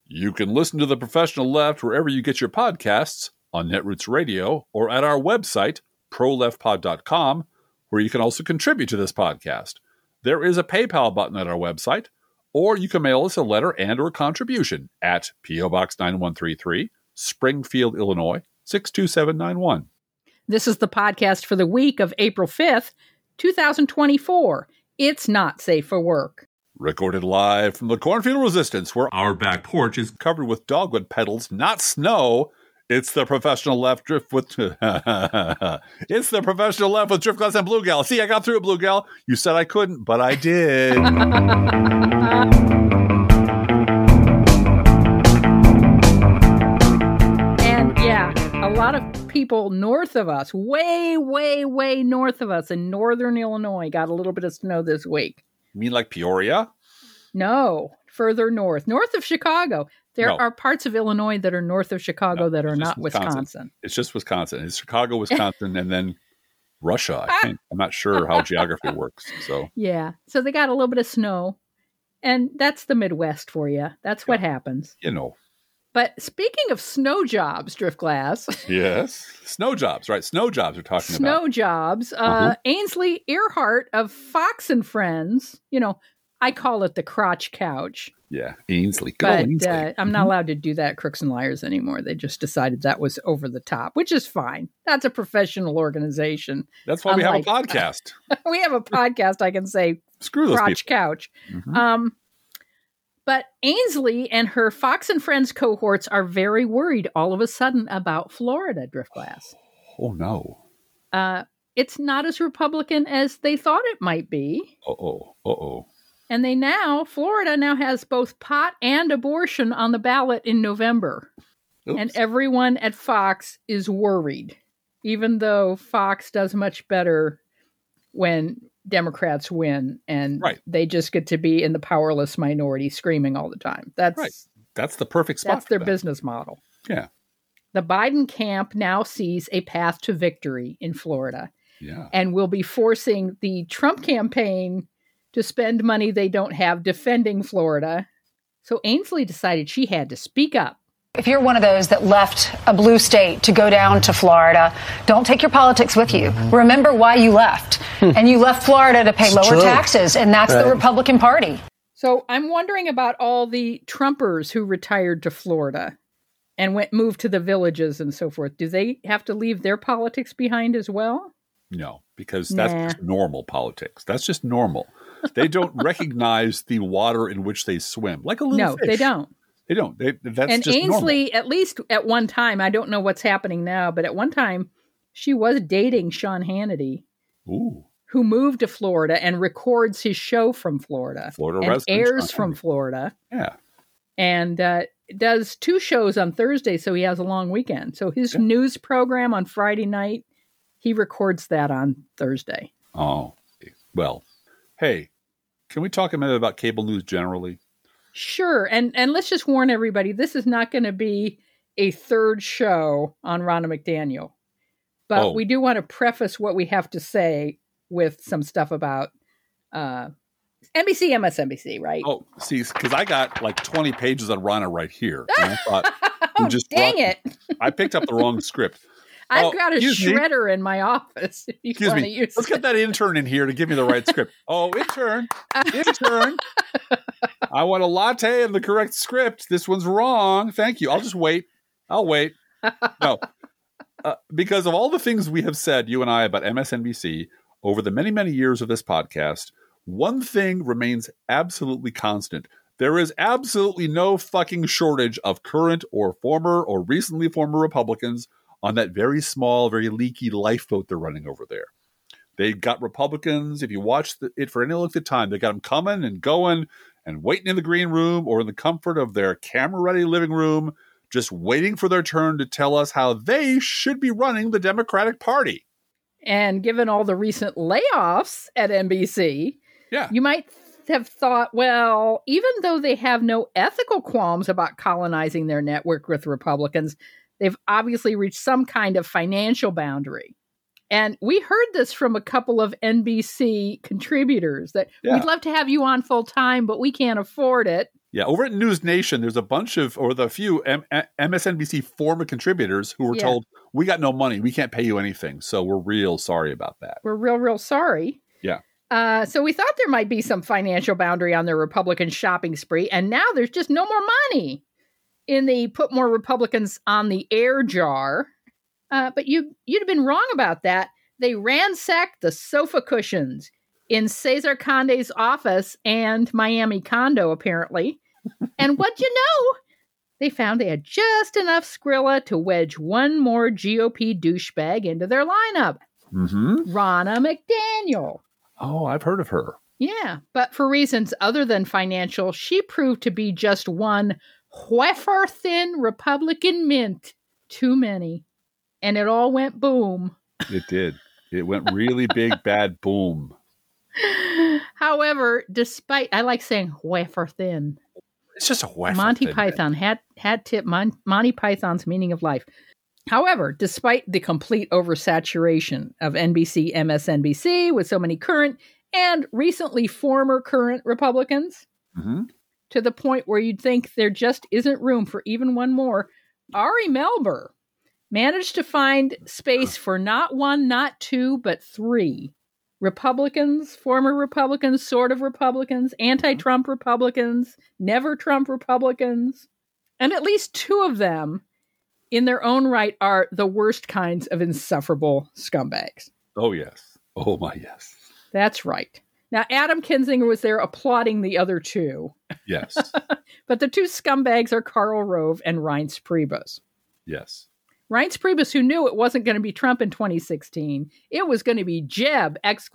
You can listen to The Professional Left wherever you get your podcasts, on Netroots Radio, or at our website, proleftpod.com, where you can also contribute to this podcast. There is a PayPal button at our website, or you can mail us a letter and or contribution at P.O. Box 9133, Springfield, Illinois, 62791. This is the podcast for the week of April 5th, 2024. It's Not Safe for Work. Recorded live from the Cornfield Resistance, where our back porch is covered with dogwood petals, not snow. It's the Professional Left Drift with... It's the Professional Left with Driftglass and Blue Gal. See, I got through it, Blue Gal. You said I couldn't, but I did. And yeah, a lot of people north of us, way north of us in northern Illinois, got a little bit of snow this week. You mean like Peoria? No, further north of Chicago. There are parts of Illinois that are north of Chicago that are not Wisconsin. It's just Wisconsin. It's Chicago, Wisconsin, and then Russia, I think. I'm not sure how geography works. So yeah. So they got a little bit of snow. And that's the Midwest for you. That's what happens. You know. But speaking of snow jobs, Driftglass. Yes. Snow jobs, right? Snow jobs we're talking about. Snow jobs. Ainsley Earhart of Fox and Friends. You know, I call it the crotch couch. Yeah, Ainsley. But I'm not allowed to do that at Crooks and Liars anymore. They just decided that was over the top, which is fine. That's a professional organization. That's why we have a podcast. We have a podcast. I can say screw those crotch people. Couch. Mm-hmm. But Ainsley and her Fox and Friends cohorts are very worried all of a sudden about Florida, Driftglass. Oh, no. It's not as Republican as they thought it might be. Uh-oh. And Florida now has both pot and abortion on the ballot in November. Oops. And everyone at Fox is worried, even though Fox does much better when Democrats win and they just get to be in the powerless minority screaming all the time. That's the perfect spot. That's their business model. Yeah. The Biden camp now sees a path to victory in Florida. Yeah. And will be forcing the Trump campaign to spend money they don't have defending Florida. So Ainsley decided she had to speak up. If you're one of those that left a blue state to go down to Florida, don't take your politics with you. Remember why you left. And you left Florida to pay lower taxes, and that's the Republican Party. So I'm wondering about all the Trumpers who retired to Florida and moved to the villages and so forth. Do they have to leave their politics behind as well? No, because that's just normal politics. That's just normal. They don't recognize the water in which they swim, like a little fish. No, they don't. They don't. That's and just Ainsley, normal. at least at one time, I don't know what's happening now, but at one time, she was dating Sean Hannity, who moved to Florida and records his show from Florida. And airs from Florida. Yeah. And does 2 shows on Thursday, so he has a long weekend. So his news program on Friday night, he records that on Thursday. Oh, well, hey, can we talk a minute about cable news generally? Sure. And let's just warn everybody, this is not going to be a third show on Ronna McDaniel. But we do want to preface what we have to say with some stuff about NBC, MSNBC, right? Oh, see, because I got like 20 pages on Ronna right here. And I thought, dang it. I picked up the wrong script. I've got a shredder in my office. Excuse me. Let's get that intern in here to give me the right script. Oh, intern. I want a latte and the correct script. This one's wrong. Thank you. I'll just wait. I'll wait. No. Because of all the things we have said, you and I, about MSNBC over the many, many years of this podcast, one thing remains absolutely constant. There is absolutely no fucking shortage of current or former or recently former Republicans on that very small, very leaky lifeboat they're running over there. They got Republicans, if you watch it for any length of time, they got them coming and going and waiting in the green room or in the comfort of their camera-ready living room, just waiting for their turn to tell us how they should be running the Democratic Party. And given all the recent layoffs at NBC, you might have thought, well, even though they have no ethical qualms about colonizing their network with Republicans, they've obviously reached some kind of financial boundary. And we heard this from a couple of NBC contributors that we'd love to have you on full time, but we can't afford it. Yeah, over at News Nation, there's a bunch of, or the few MSNBC former contributors who were told, we got no money. We can't pay you anything. So we're real sorry about that. We're real sorry. Yeah. So we thought there might be some financial boundary on the Republican shopping spree. And now there's just no more money in the put more Republicans on the air jar. But you'd have been wrong about that. They ransacked the sofa cushions in Cesar Conde's office and Miami condo, apparently. And what'd you know? They found they had just enough Skrilla to wedge one more GOP douchebag into their lineup. Mm-hmm. Ronna McDaniel. Oh, I've heard of her. Yeah, but for reasons other than financial, she proved to be just one wafer-thin Republican mint too many. And it all went boom. It did. It went really big, bad boom. However, I like saying wafer thin. It's just a wafer Monty thin. Python had tipped Monty Python's meaning of life. However, despite the complete oversaturation of NBC, MSNBC with so many current and recently former current Republicans, to the point where you'd think there just isn't room for even one more, Ari Melber managed to find space for not one, not two, but three Republicans, former Republicans, sort of Republicans, anti-Trump Republicans, never Trump Republicans. And at least two of them, in their own right, are the worst kinds of insufferable scumbags. Oh, yes. Oh, my yes. That's right. Now, Adam Kinzinger was there applauding the other two. Yes. But the two scumbags are Karl Rove and Reince Priebus. Yes. Reince Priebus, who knew it wasn't going to be Trump in 2016. It was going to be Jeb, !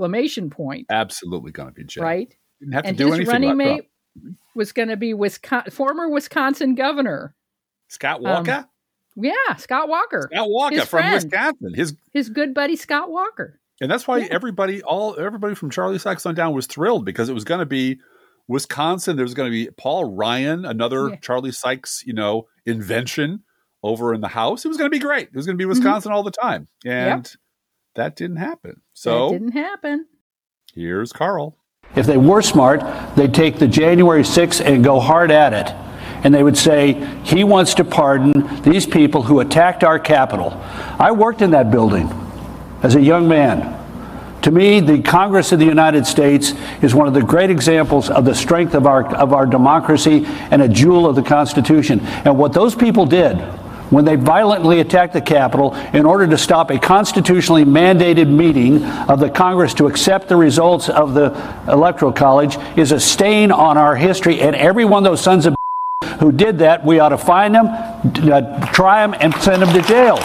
Absolutely going to be Jeb. Right? Didn't have and to do his anything running mate Trump. Was going to be former Wisconsin governor. Scott Walker? Scott Walker. Scott Walker his from friend. Wisconsin. His good buddy, Scott Walker. And that's why everybody from Charlie Sykes on down was thrilled, because it was going to be Wisconsin. There was going to be Paul Ryan, another Charlie Sykes, invention over in the House. It was going to be great. It was going to be Wisconsin all the time. And that didn't happen. So that didn't happen. Here's Karl. If they were smart, they'd take the January 6th and go hard at it. And they would say, he wants to pardon these people who attacked our Capitol. I worked in that building as a young man. To me, the Congress of the United States is one of the great examples of the strength of our democracy and a jewel of the Constitution. And what those people did when they violently attacked the Capitol in order to stop a constitutionally mandated meeting of the Congress to accept the results of the Electoral College is a stain on our history. And every one of those sons of who did that, we ought to find them, try them, and send them to jail.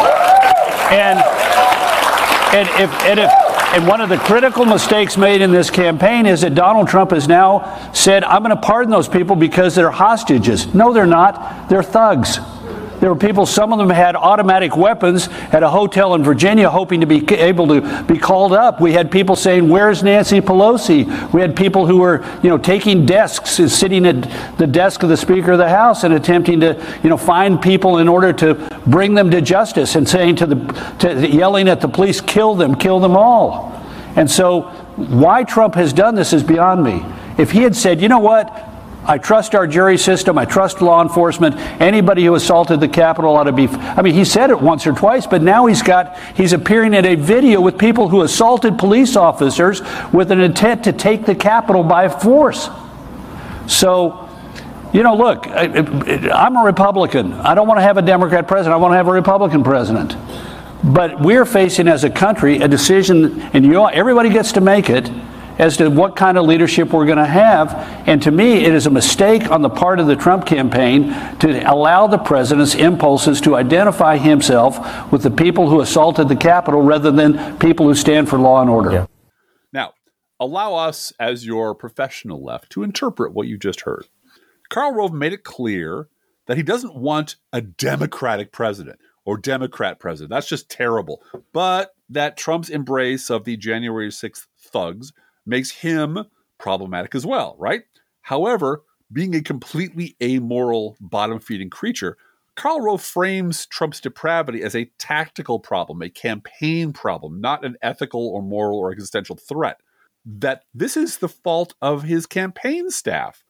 And one of the critical mistakes made in this campaign is that Donald Trump has now said, I'm going to pardon those people because they're hostages. No, they're not. They're thugs. There were people, some of them had automatic weapons at a hotel in Virginia hoping to be able to be called up. We had people saying, where's Nancy Pelosi? We had people who were, taking desks and sitting at the desk of the Speaker of the House and attempting to, find people in order to bring them to justice and saying yelling at the police, kill them all. And so why Trump has done this is beyond me. If he had said, you know what? I trust our jury system. I trust law enforcement. Anybody who assaulted the Capitol ought to be. He said it once or twice, but now he's appearing in a video with people who assaulted police officers with an intent to take the Capitol by force. So, look, I'm a Republican. I don't want to have a Democrat president. I want to have a Republican president. But we're facing as a country a decision, and everybody gets to make it, as to what kind of leadership we're going to have. And to me, it is a mistake on the part of the Trump campaign to allow the president's impulses to identify himself with the people who assaulted the Capitol rather than people who stand for law and order. Yeah. Now, allow us, as your professional left, to interpret what you just heard. Karl Rove made it clear that he doesn't want a Democratic president or Democrat president. That's just terrible. But that Trump's embrace of the January 6th thugs makes him problematic as well, right? However, being a completely amoral, bottom-feeding creature, Karl Rove frames Trump's depravity as a tactical problem, a campaign problem, not an ethical or moral or existential threat. That this is the fault of his campaign staff.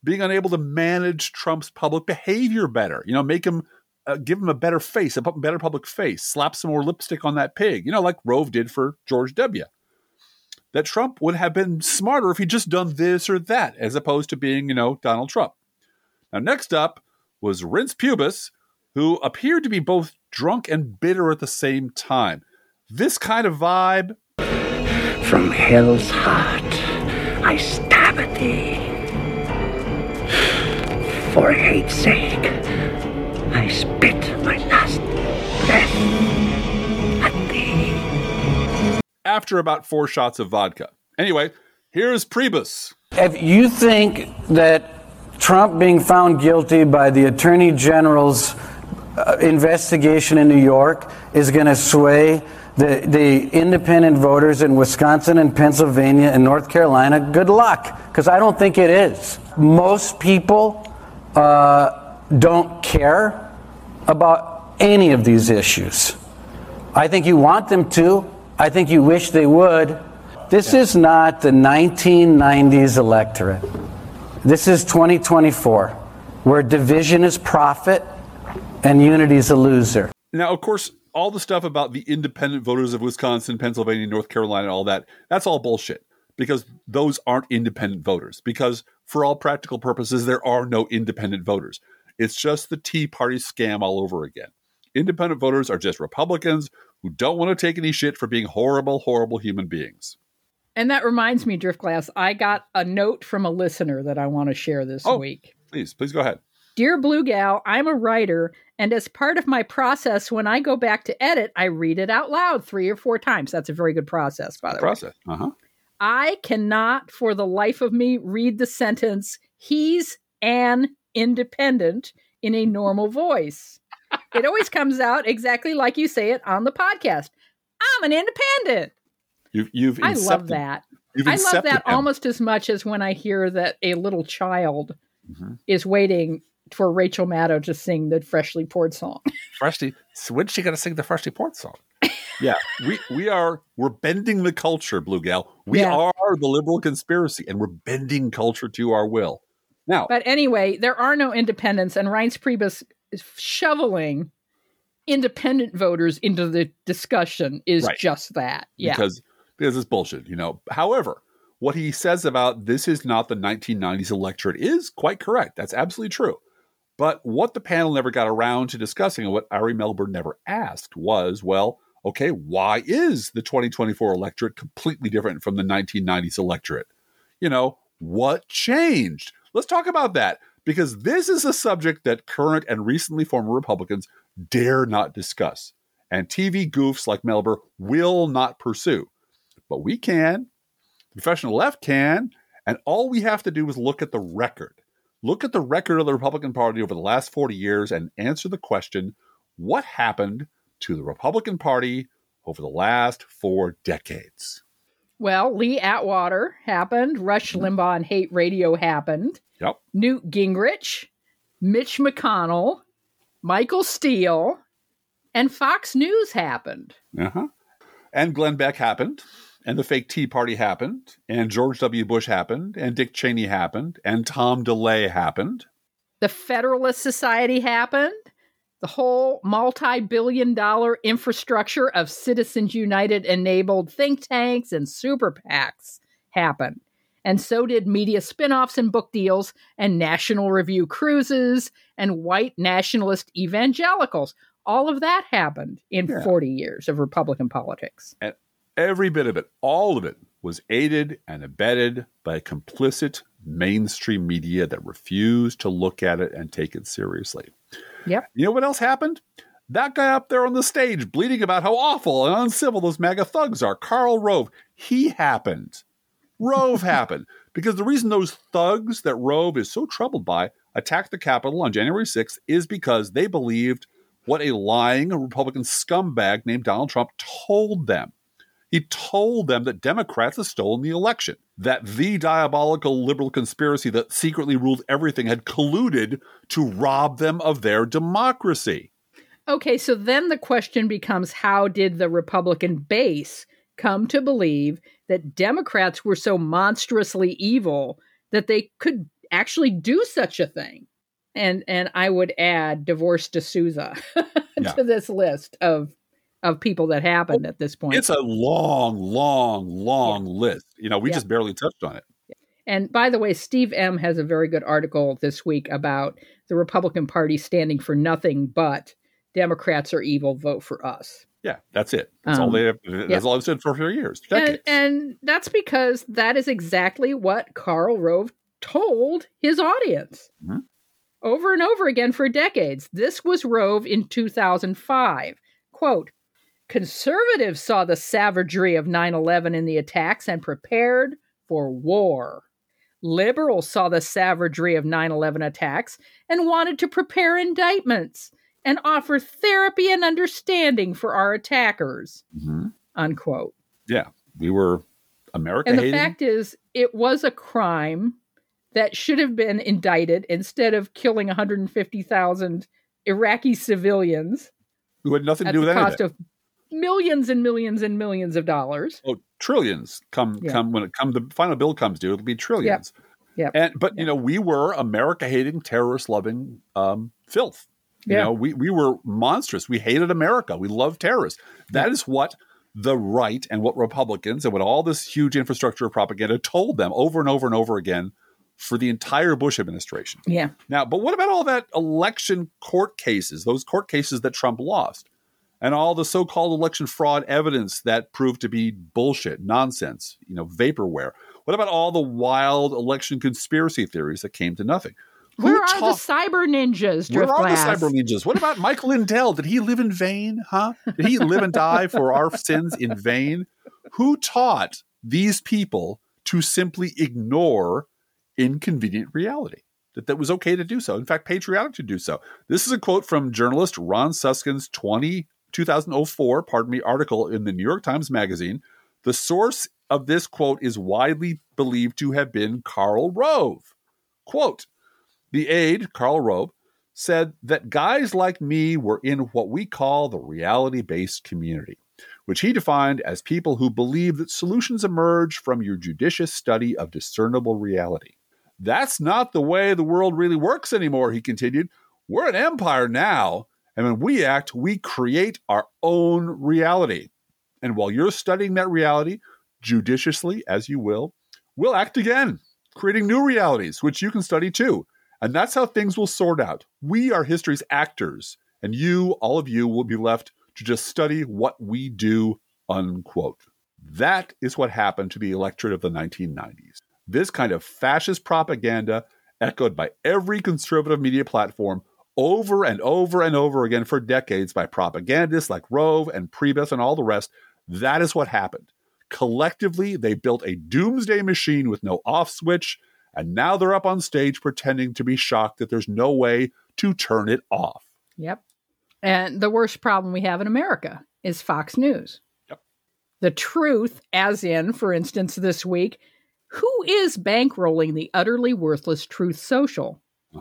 being unable to manage Trump's public behavior better, make him, give him a better face, a better public face, slap some more lipstick on that pig, like Rove did for George W. That Trump would have been smarter if he'd just done this or that, as opposed to being, Donald Trump. Now, next up was Reince Priebus, who appeared to be both drunk and bitter at the same time. This kind of vibe. From hell's heart, I stab at thee. For hate's sake, I spit my last breath at thee. After about 4 shots of vodka. Anyway, here's Priebus. If you think that Trump being found guilty by the Attorney General's investigation in New York is going to sway the independent voters in Wisconsin and Pennsylvania and North Carolina, good luck, because I don't think it is. Most people don't care about any of these issues. I think you want them to. I think you wish they would. This is not the 1990s electorate. This is 2024, where division is profit and unity is a loser. Now, of course, all the stuff about the independent voters of Wisconsin, Pennsylvania, North Carolina, and all that, that's all bullshit, because those aren't independent voters. Because for all practical purposes, there are no independent voters. It's just the Tea Party scam all over again. Independent voters are just Republicans who don't want to take any shit for being horrible, horrible human beings. And that reminds me, Driftglass, I got a note from a listener that I want to share this week. Please go ahead. Dear Blue Gal, I'm a writer, and as part of my process, when I go back to edit, I read it out loud 3 or 4 times. That's a very good process, by the way. I cannot, for the life of me, read the sentence, he's an independent, in a normal voice. It always comes out exactly like you say it on the podcast. I'm an independent. I love that. I love that almost as much as when I hear that a little child is waiting for Rachel Maddow to sing the Freshly Poured song. When's she going to sing the Freshly Poured song? Yeah, we're bending the culture, Blue Gal. We are the liberal conspiracy, and we're bending culture to our will. Now, but anyway, there are no independents, and Reince Priebus is shoveling independent voters into the discussion is just that. Yeah, because it's bullshit, However, what he says about this is not the 1990s electorate is quite correct. That's absolutely true. But what the panel never got around to discussing, and what Ari Melber never asked, was, well, okay, why is the 2024 electorate completely different from the 1990s electorate? What changed? Let's talk about that, because this is a subject that current and recently former Republicans dare not discuss, and TV goofs like Melber will not pursue. But we can. The professional left can, and all we have to do is look at the record. Look at the record of the Republican Party over the last 40 years and answer the question, what happened to the Republican Party over the last 4 decades? Well, Lee Atwater happened. Rush Limbaugh and Hate Radio happened. Yep. Newt Gingrich, Mitch McConnell, Michael Steele, and Fox News happened. And Glenn Beck happened. And the fake Tea Party happened, and George W. Bush happened, and Dick Cheney happened, and Tom DeLay happened. The Federalist Society happened. The whole multi-billion-dollar infrastructure of Citizens United-enabled think tanks and super PACs happened. And so did media spinoffs and book deals, and National Review cruises, and white nationalist evangelicals. All of that happened in 40 years of Republican politics. And every bit of it, all of it, was aided and abetted by a complicit mainstream media that refused to look at it and take it seriously. Yep. You know what else happened? That guy up there on the stage bleating about how awful and uncivil those MAGA thugs are, Karl Rove, he happened. Rove happened. Because the reason those thugs that Rove is so troubled by attacked the Capitol on January 6th is because they believed what a lying Republican scumbag named Donald Trump told them. He told them that Democrats had stolen the election, that the diabolical liberal conspiracy that secretly ruled everything had colluded to rob them of their democracy. Okay, so then the question becomes, how did the Republican base come to believe that Democrats were so monstrously evil that they could actually do such a thing. And I would add Divorce D'Souza to this list of people that happened at this point. It's a long list. We just barely touched on it. And by the way, Steve M. has a very good article this week about the Republican Party standing for nothing but Democrats are evil, vote for us. Yeah, that's it. That's all they have. That's all I've said for years. And that's because that is exactly what Karl Rove told his audience over and over again for decades. This was Rove in 2005. Quote, conservatives saw the savagery of 9/11 in the attacks and prepared for war. Liberals saw the savagery of 9/11 attacks and wanted to prepare indictments and offer therapy and understanding for our attackers, unquote. Yeah, we were America And the hating. fact is, it was a crime that should have been indicted instead of killing 150,000 Iraqi civilians. Who had nothing to do with anything. At the cost of millions and millions and millions of dollars. Oh, trillions come when the final bill comes due. It'll be trillions. Yep. But we were America hating, terrorist loving filth. We were monstrous. We hated America. We loved terrorists. That is what the right and what Republicans and what all this huge infrastructure of propaganda told them over and over and over again for the entire Bush administration. Yeah. Now, but what about all that election court cases, those court cases that Trump lost, and all the so-called election fraud evidence that proved to be bullshit, nonsense, vaporware? What about all the wild election conspiracy theories that came to nothing? Where are the cyber ninjas, Driftglass? Where are the cyber ninjas? What about Michael Lindell? Did he live in vain, huh? Did he live and die for our sins in vain? Who taught these people to simply ignore inconvenient reality? That was okay to do so. In fact, patriotic to do so. This is a quote from journalist Ron Susskind's 2004 article in the New York Times Magazine. The source of this quote is widely believed to have been Karl Rove. Quote, the aide, Karl Rove, said that guys like me were in what we call the reality-based community, which he defined as people who believe that solutions emerge from your judicious study of discernible reality. That's not the way the world really works anymore, he continued. We're an empire now, and when we act, we create our own reality. And while you're studying that reality, judiciously as you will, we'll act again, creating new realities, which you can study too. And that's how things will sort out. We are history's actors, and you, all of you, will be left to just study what we do, unquote. That is what happened to the electorate of the 1990s. This kind of fascist propaganda, echoed by every conservative media platform over and over and over again for decades by propagandists like Rove and Priebus and all the rest, that is what happened. Collectively, they built a doomsday machine with no off switch, and now they're up on stage pretending to be shocked that there's no way to turn it off. Yep. And the worst problem we have in America is Fox News. Yep. The truth, as in, for instance, this week, who is bankrolling the utterly worthless Truth Social?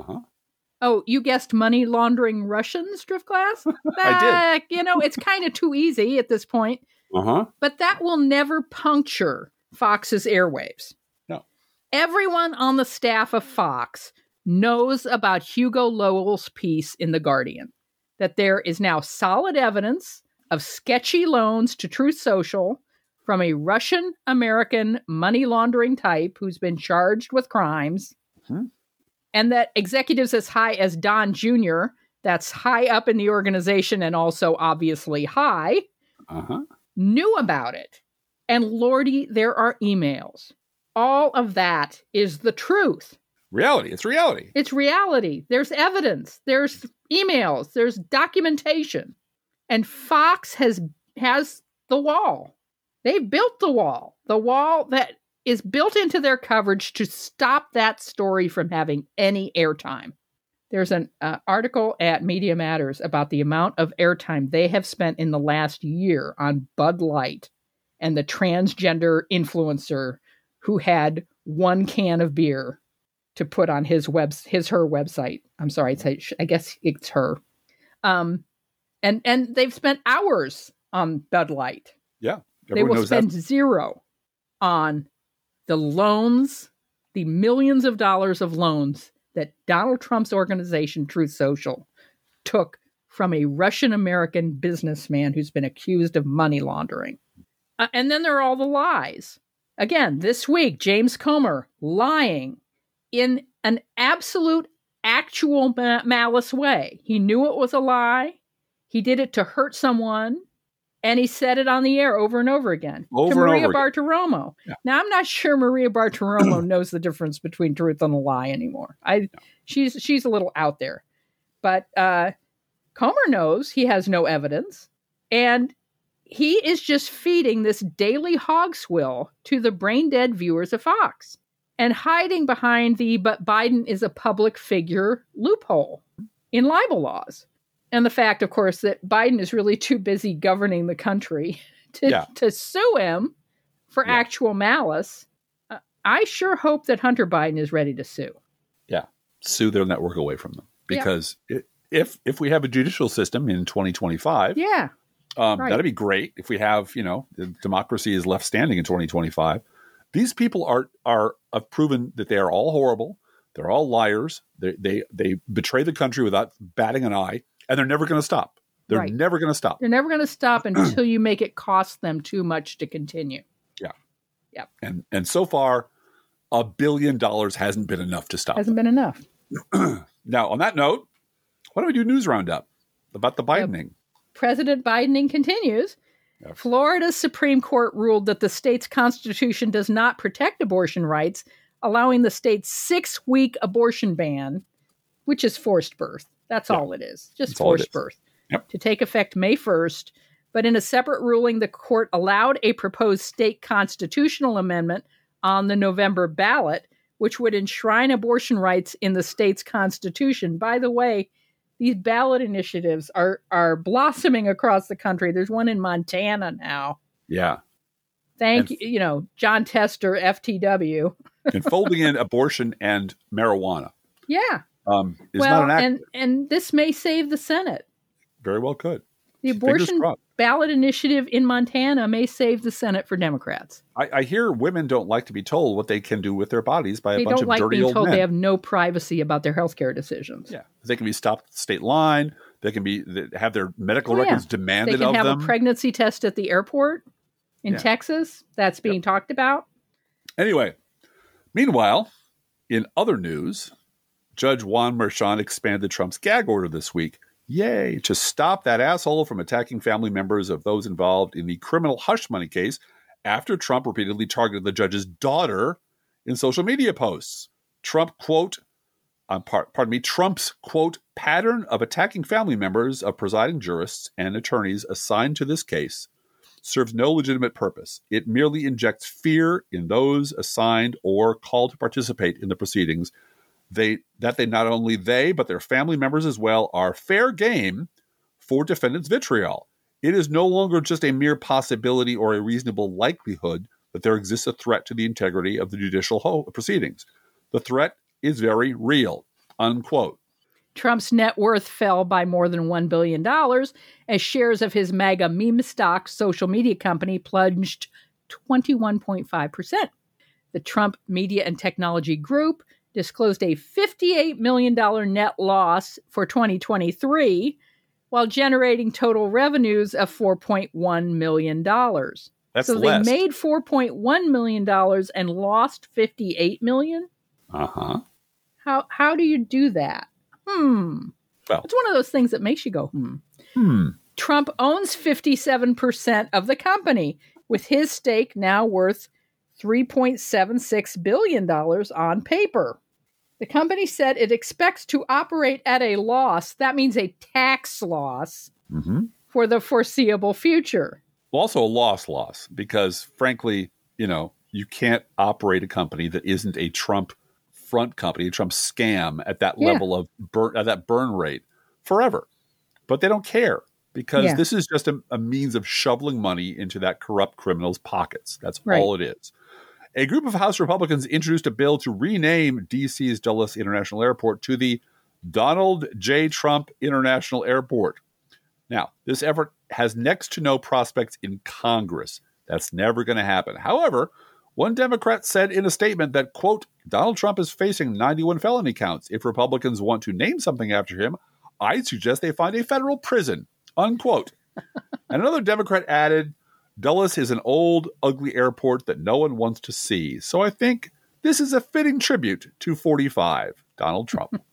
Oh, you guessed money laundering Russians, Driftglass? I did. It's kind of too easy at this point. But that will never puncture Fox's airwaves. Everyone on the staff of Fox knows about Hugo Lowell's piece in The Guardian, that there is now solid evidence of sketchy loans to Truth Social from a Russian-American money laundering type who's been charged with crimes, and that executives as high as Don Jr., that's high up in the organization and also obviously high, knew about it. And Lordy, there are emails. All of that is the truth. Reality. It's reality. It's reality. There's evidence. There's emails. There's documentation. And Fox has the wall. They've built the wall. The wall that is built into their coverage to stop that story from having any airtime. There's an article at Media Matters about the amount of airtime they have spent in the last year on Bud Light and the transgender influencer who had one can of beer to put on her website. I'm sorry, I guess it's her. And they've spent hours on Bud Light. Yeah. They will spend zero on the loans the millions of dollars of loans that Donald Trump's organization, Truth Social, took from a Russian-American businessman who's been accused of money laundering. And then there are all the lies. Again, this week, James Comer lying in an absolute, actual malice way. He knew it was a lie. He did it to hurt someone. And he said it on the air over and over again to Maria Bartiromo. Yeah. Now, I'm not sure Maria Bartiromo knows the difference between truth and a lie anymore. She's a little out there. But Comer knows he has no evidence. And he is just feeding this daily hog swill to the brain-dead viewers of Fox and hiding behind the "but Biden is a public figure" loophole in libel laws. And the fact, of course, that Biden is really too busy governing the country to sue him for actual malice. I sure hope that Hunter Biden is ready to sue. Yeah, sue their network away from them. Because if we have a judicial system in 2025, that'd be great. If we have, the democracy is left standing in 2025, these people have proven that they are all horrible. They're all liars. They betray the country without batting an eye. And they're never going to stop. They're never going to stop. They're never going to stop until you make it cost them too much to continue. Yeah. Yeah. And so far, $1 billion hasn't been enough to stop. Hasn't been enough. Now, on that note, why don't we do a news roundup about the Bidening? President Bidening continues. Yes. Florida's Supreme Court ruled that the state's constitution does not protect abortion rights, allowing the state's 6-week abortion ban, which is forced birth. That's all it is. Just forced birth. Yep. To take effect May 1st. But in a separate ruling, the court allowed a proposed state constitutional amendment on the November ballot, which would enshrine abortion rights in the state's constitution. By the way, these ballot initiatives are blossoming across the country. There's one in Montana now. Yeah. Thank you, John Tester, FTW. And folding in abortion and marijuana. Yeah. Is not an act. And this may save the Senate. Very well could. The abortion ballot initiative in Montana may save the Senate for Democrats. I hear women don't like to be told what they can do with their bodies by a bunch of dirty old men. They don't like being told they have no privacy about their health care decisions. Yeah. They can be stopped at the state line. They can have their medical records demanded of them. They can have a pregnancy test at the airport in Texas. That's being talked about. Anyway, meanwhile, in other news, Judge Juan Merchan expanded Trump's gag order this week. Yay, to stop that asshole from attacking family members of those involved in the criminal hush money case after Trump repeatedly targeted the judge's daughter in social media posts. Trump's, quote, pattern of attacking family members of presiding jurists and attorneys assigned to this case serves no legitimate purpose. It merely injects fear in those assigned or called to participate in the proceedings that not only they, but their family members as well, are fair game for defendants' vitriol. It is no longer just a mere possibility or a reasonable likelihood that there exists a threat to the integrity of the judicial proceedings. The threat is very real, unquote. Trump's net worth fell by more than $1 billion as shares of his MAGA meme stock social media company plunged 21.5%. The Trump Media and Technology Group disclosed a $58 million net loss for 2023, while generating total revenues of $4.1 million. That's so less. They made $4.1 million and lost $58 million? Uh-huh. How do you do that? Well, it's one of those things that makes you go, Trump owns 57% of the company, with his stake now worth $3.76 billion on paper. The company said it expects to operate at a loss. That means a tax loss for the foreseeable future. Well, also a loss, because frankly, you can't operate a company that isn't a Trump front company, a Trump scam at that level of that burn rate forever. But they don't care, because this is just a means of shoveling money into that corrupt criminal's pockets. That's all it is. A group of House Republicans introduced a bill to rename D.C.'s Dulles International Airport to the Donald J. Trump International Airport. Now, this effort has next to no prospects in Congress. That's never going to happen. However, One Democrat said in a statement that, quote, Donald Trump is facing 91 felony counts. If Republicans want to name something after him, I'd suggest they find a federal prison, unquote. And another Democrat added, Dulles is an old, ugly airport that no one wants to see. So I think this is a fitting tribute to 45, Donald Trump.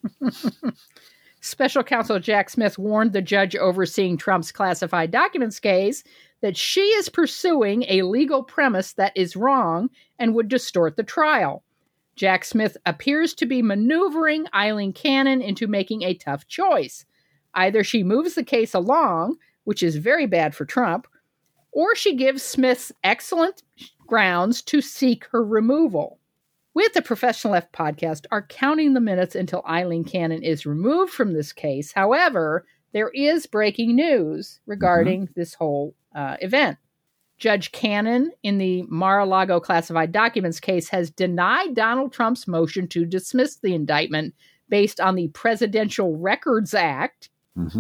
Special counsel Jack Smith warned the judge overseeing Trump's classified documents case that she is pursuing a legal premise that is wrong and would distort the trial. Jack Smith appears to be maneuvering Eileen Cannon into making a tough choice. Either she moves the case along, which is very bad for Trump, or she gives Smith excellent grounds to seek her removal. We at the Professional Left podcast are counting the minutes until Eileen Cannon is removed from this case. However, there is breaking news regarding this whole event. Judge Cannon in the Mar-a-Lago classified documents case has denied Donald Trump's motion to dismiss the indictment based on the Presidential Records Act.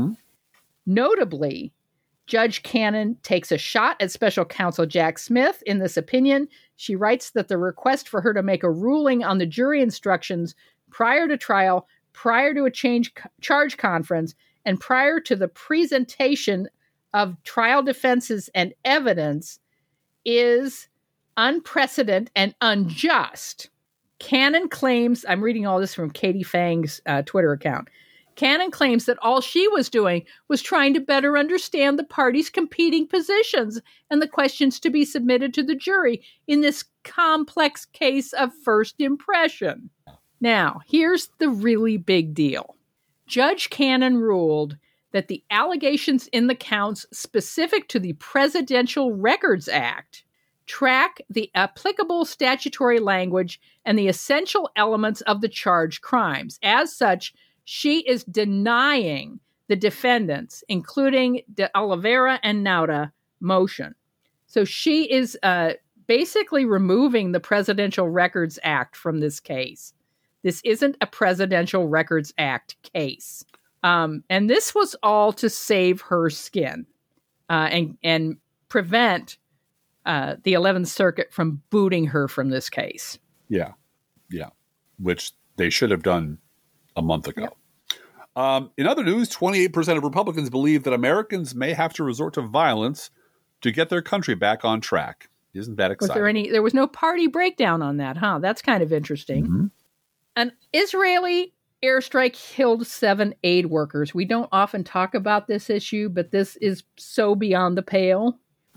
Notably, Judge Cannon takes a shot at special counsel Jack Smith in this opinion. She writes that the request for her to make a ruling on the jury instructions prior to trial, prior to a charge conference, and prior to the presentation of trial defenses and evidence is unprecedented and unjust. Cannon claims, I'm reading all this from Katie Fang's Twitter account. Cannon claims that all she was doing was trying to better understand the parties' competing positions and the questions to be submitted to the jury in this complex case of first impression. Now, here's the really big deal. Judge Cannon ruled that the allegations in the counts specific to the Presidential Records Act track the applicable statutory language and the essential elements of the charged crimes. As such, she is denying the defendants, including De Oliveira and Nauta, motion. So she is basically removing the Presidential Records Act from this case. This isn't a Presidential Records Act case. And this was all to save her skin and prevent the 11th Circuit from booting her from this case. Yeah. Which they should have done a month ago. Yep. In other news, 28% of Republicans believe that Americans may have to resort to violence to get their country back on track. Isn't that exciting? There was no party breakdown on that, huh? That's kind of interesting. An Israeli airstrike killed 7 aid workers. We don't often talk about this issue, but this is so beyond the pale.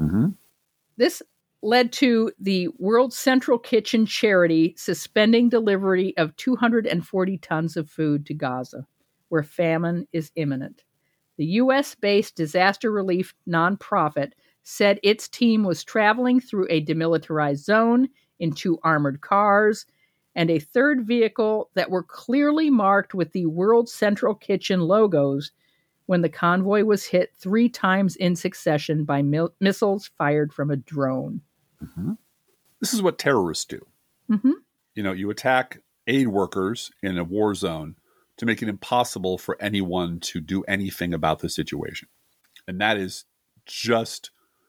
This led to the World Central Kitchen charity suspending delivery of 240 tons of food to Gaza, where famine is imminent. The U.S.-based disaster relief nonprofit said its team was traveling through a demilitarized zone in 2 armored cars and a third vehicle that were clearly marked with the World Central Kitchen logos when the convoy was hit 3 times in succession by missiles fired from a drone. This is what terrorists do. You know, you attack aid workers in a war zone to make it impossible for anyone to do anything about the situation. And that is just...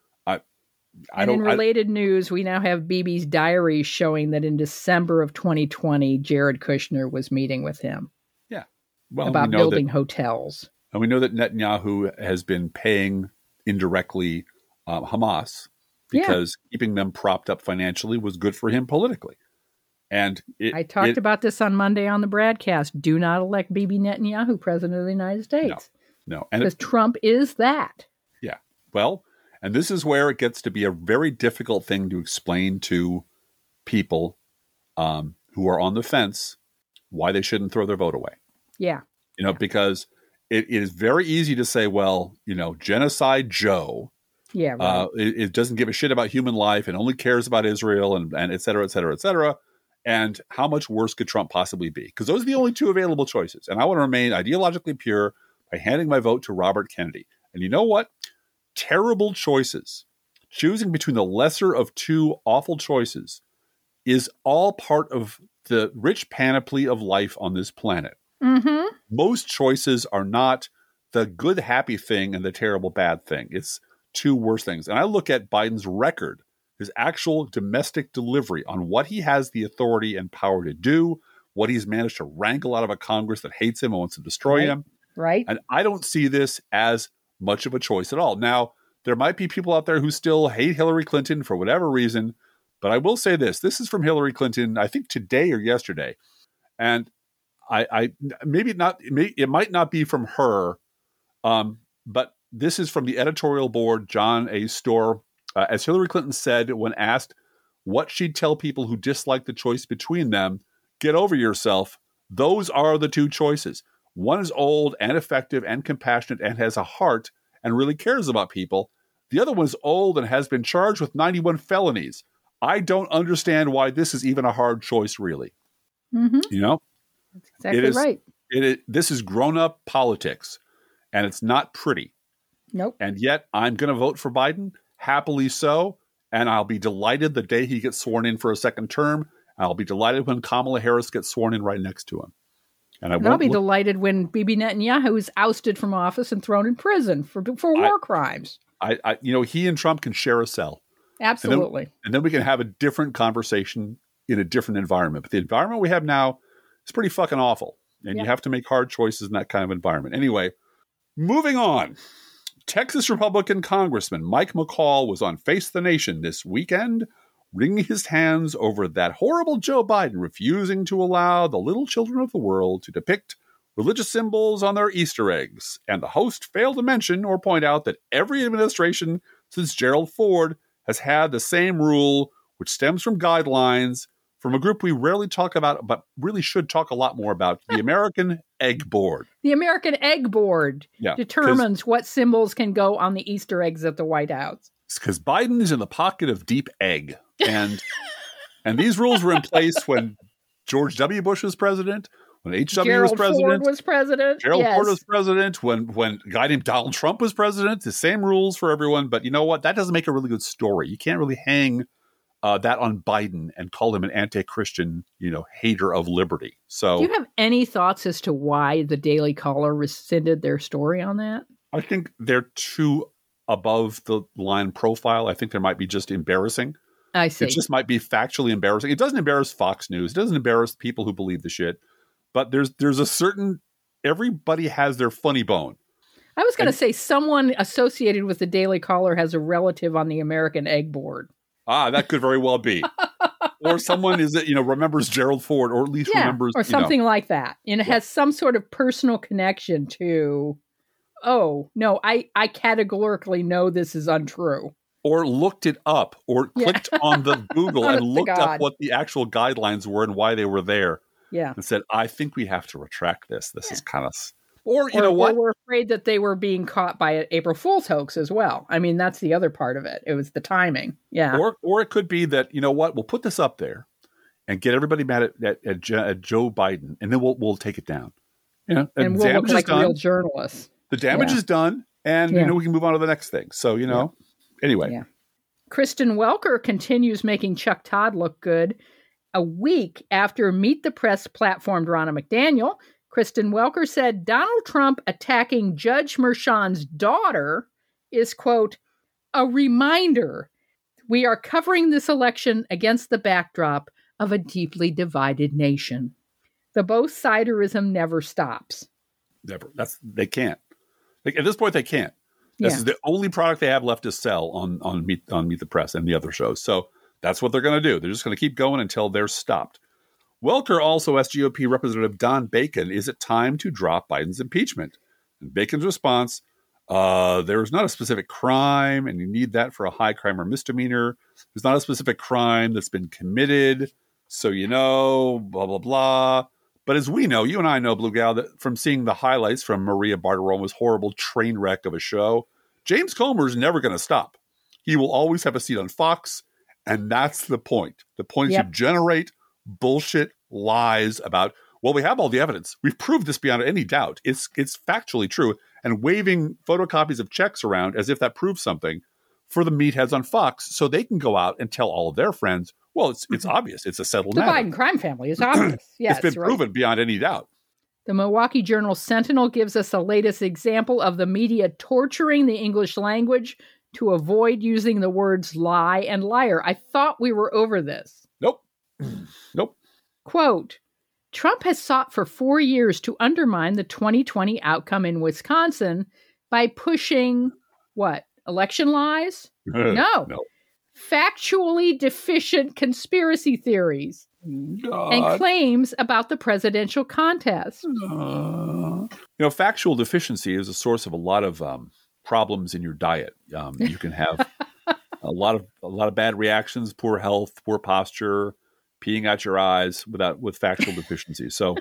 in related news, we now have Bibi's diary showing that in December of 2020, Jared Kushner was meeting with him. Yeah. Well, about building hotels. And we know that Netanyahu has been paying indirectly Hamas because keeping them propped up financially was good for him politically. And I talked about this on Monday on the broadcast. Do not elect Bibi Netanyahu president of the United States. No. Because Trump is that. Yeah. Well... And this is where it gets to be a very difficult thing to explain to people who are on the fence why they shouldn't throw their vote away. Yeah. You know, because it is very easy to say, well, you know, Genocide Joe. Yeah. Right. It doesn't give a shit about human life and only cares about Israel and et cetera, et cetera, et cetera. And how much worse could Trump possibly be? Because those are the only 2 available choices. And I want to remain ideologically pure by handing my vote to Robert Kennedy. And you know what? Terrible choices, choosing between the lesser of 2 awful choices, is all part of the rich panoply of life on this planet. Most choices are not the good, happy thing and the terrible, bad thing. It's 2 worse things. And I look at Biden's record his actual domestic delivery on what he has the authority and power to do, what he's managed to wrangle out of a Congress that hates him and wants to destroy him. Right. And I don't see this as much of a choice at all. Now, there might be people out there who still hate Hillary Clinton for whatever reason, but I will say this. This is from Hillary Clinton, I think today or yesterday. And it might not be from her, but this is from the editorial board, John A. Storr. As Hillary Clinton said when asked what she'd tell people who dislike the choice between them, get over yourself. Those are the two choices. One is old and effective and compassionate and has a heart and really cares about people. The other one's old and has been charged with 91 felonies. I don't understand why this is even a hard choice, really. Mm-hmm. You know? That's exactly right. This is grown-up politics, and it's not pretty. Nope. And yet, I'm going to vote for Biden, happily so, and I'll be delighted the day he gets sworn in for a second term. I'll be delighted when Kamala Harris gets sworn in right next to him. And I'll be delighted when Bibi Netanyahu is ousted from office and thrown in prison for war crimes. He and Trump can share a cell. Absolutely. And then we can have a different conversation in a different environment. But the environment we have now is pretty fucking awful. And you have to make hard choices in that kind of environment. Anyway, moving on. Texas Republican Congressman Mike McCall was on Face the Nation this weekend, wringing his hands over that horrible Joe Biden refusing to allow the little children of the world to depict religious symbols on their Easter eggs. And the host failed to mention or point out that every administration since Gerald Ford has had the same rule, which stems from guidelines from a group we rarely talk about, but really should talk a lot more about, the American Egg Board. The American Egg Board determines what symbols can go on the Easter eggs at the White House. It's because Biden is in the pocket of deep egg. And these rules were in place when George W. Bush was president, when H.W. was president. Gerald Ford was president. Gerald Ford was president. When a guy named Donald Trump was president. The same rules for everyone. But you know what? That doesn't make a really good story. You can't really hang that on Biden and call him an anti-Christian, hater of liberty. So, do you have any thoughts as to why the Daily Caller rescinded their story on that? I think they're too above the line profile. I think they might be just embarrassing. I see. It just might be factually embarrassing. It doesn't embarrass Fox News. It doesn't embarrass people who believe the shit. But there's a certain, everybody has their funny bone. I was going to say someone associated with the Daily Caller has a relative on the American Egg Board. That could very well be. Or someone remembers Gerald Ford, or at least remembers. Or something like that. And it has some sort of personal connection to, oh, no, I categorically know this is untrue. Or looked it up, or clicked on the Google and looked up what the actual guidelines were and why they were there. Yeah. And said, I think we have to retract this. This is kind of... Or you know what? Or we're afraid that they were being caught by an April Fool's hoax as well. I mean, that's the other part of it. It was the timing. Yeah. Or it could be that, you know what, we'll put this up there and get everybody mad at Joe Biden, and then we'll take it down. And we'll look like real journalists. The damage is done, and we can move on to the next thing. So, anyway. Yeah. Kristen Welker continues making Chuck Todd look good. A week after Meet the Press platformed Ronna McDaniel, Kristen Welker said Donald Trump attacking Judge Merchan's daughter is, quote, a reminder we are covering this election against the backdrop of a deeply divided nation. The both-siderism never stops. Never. They can't. At this point, they can't. This is the only product they have left to sell on Meet the Press and the other shows. So that's what they're going to do. They're just going to keep going until they're stopped. Welker also asked GOP Representative Don Bacon, is it time to drop Biden's impeachment? And Bacon's response, there is not a specific crime, and you need that for a high crime or misdemeanor. There's not a specific crime that's been committed, so blah, blah, blah. But as we know, you and I know, Blue Gal, that from seeing the highlights from Maria Bartiromo's horrible train wreck of a show, James Comer's never going to stop. He will always have a seat on Fox, and that's the point. The point is to generate bullshit lies about, well, we have all the evidence. We've proved this beyond any doubt. It's factually true. And waving photocopies of checks around as if that proves something for the meatheads on Fox so they can go out and tell all of their friends, well, it's obvious. It's a settled matter. The Biden crime family is obvious. Yes, it's been proven beyond any doubt. The Milwaukee Journal Sentinel gives us the latest example of the media torturing the English language to avoid using the words lie and liar. I thought we were over this. Nope. Nope. Quote, Trump has sought for 4 years to undermine the 2020 outcome in Wisconsin by pushing, what, election lies? No. Factually deficient conspiracy theories and claims about the presidential contest. Factual deficiency is a source of a lot of problems in your diet. You can have a lot of bad reactions, poor health, poor posture, peeing out your eyes with factual deficiency. So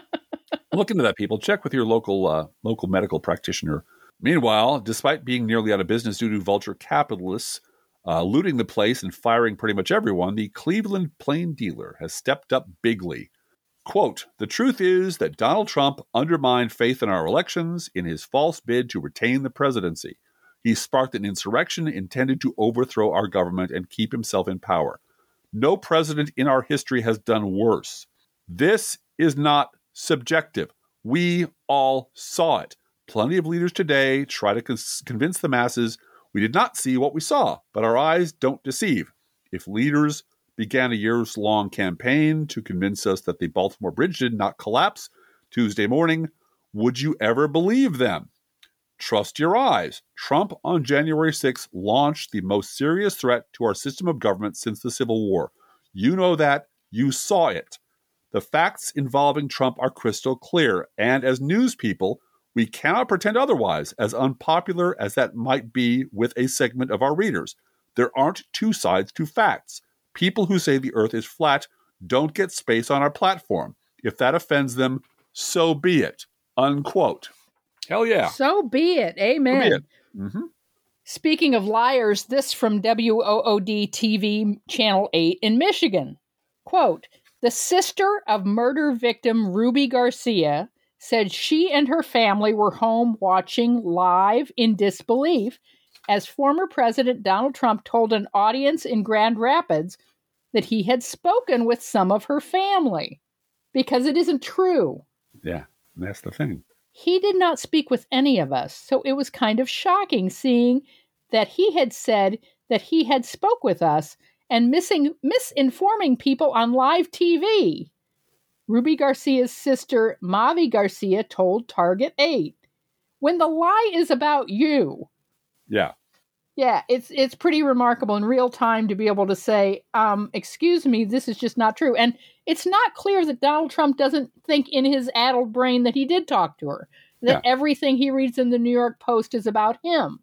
look into that, people. Check with your local medical practitioner. Meanwhile, despite being nearly out of business due to vulture capitalists looting the place and firing pretty much everyone, the Cleveland Plain Dealer has stepped up bigly. Quote, the truth is that Donald Trump undermined faith in our elections in his false bid to retain the presidency. He sparked an insurrection intended to overthrow our government and keep himself in power. No president in our history has done worse. This is not subjective. We all saw it. Plenty of leaders today try to convince the masses we did not see what we saw, but our eyes don't deceive. If leaders began a years-long campaign to convince us that the Baltimore Bridge did not collapse Tuesday morning, would you ever believe them? Trust your eyes. Trump on January 6th launched the most serious threat to our system of government since the Civil War. You know that. You saw it. The facts involving Trump are crystal clear, and as news people, we cannot pretend otherwise, as unpopular as that might be with a segment of our readers. There aren't two sides to facts. People who say the earth is flat don't get space on our platform. If that offends them, so be it. Unquote. Hell yeah. So be it. Amen. So be it. Mm-hmm. Speaking of liars, this from WOOD TV Channel 8 in Michigan. Quote, the sister of murder victim Ruby Garcia said she and her family were home watching live in disbelief as former President Donald Trump told an audience in Grand Rapids that he had spoken with some of her family. Because it isn't true. Yeah, that's the thing. He did not speak with any of us, so it was kind of shocking seeing that he had said that he had spoke with us and misinforming people on live TV. Ruby Garcia's sister, Mavi Garcia, told Target 8, when the lie is about you. Yeah. Yeah, it's pretty remarkable in real time to be able to say, excuse me, this is just not true. And it's not clear that Donald Trump doesn't think in his addled brain that he did talk to her, that everything he reads in the New York Post is about him,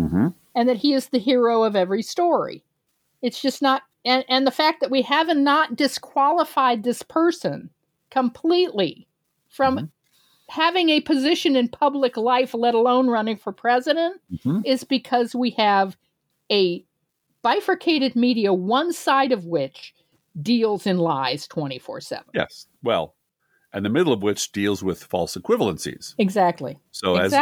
and that he is the hero of every story. It's just not, and the fact that we haven't not disqualified this person completely from having a position in public life, let alone running for president, is because we have a bifurcated media, one side of which deals in lies 24/7. Yes. Well, and the middle of which deals with false equivalencies. Exactly. So as